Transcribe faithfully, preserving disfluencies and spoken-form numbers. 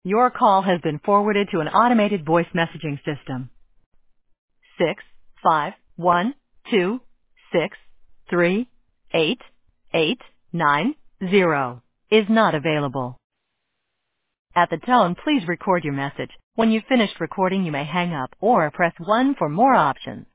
Your call has been forwarded to an automated voice messaging system. Six five one two six three eight eight nine zero is not available. At the tone, please record your message. When you've finished recording, you may hang up or press one for more options.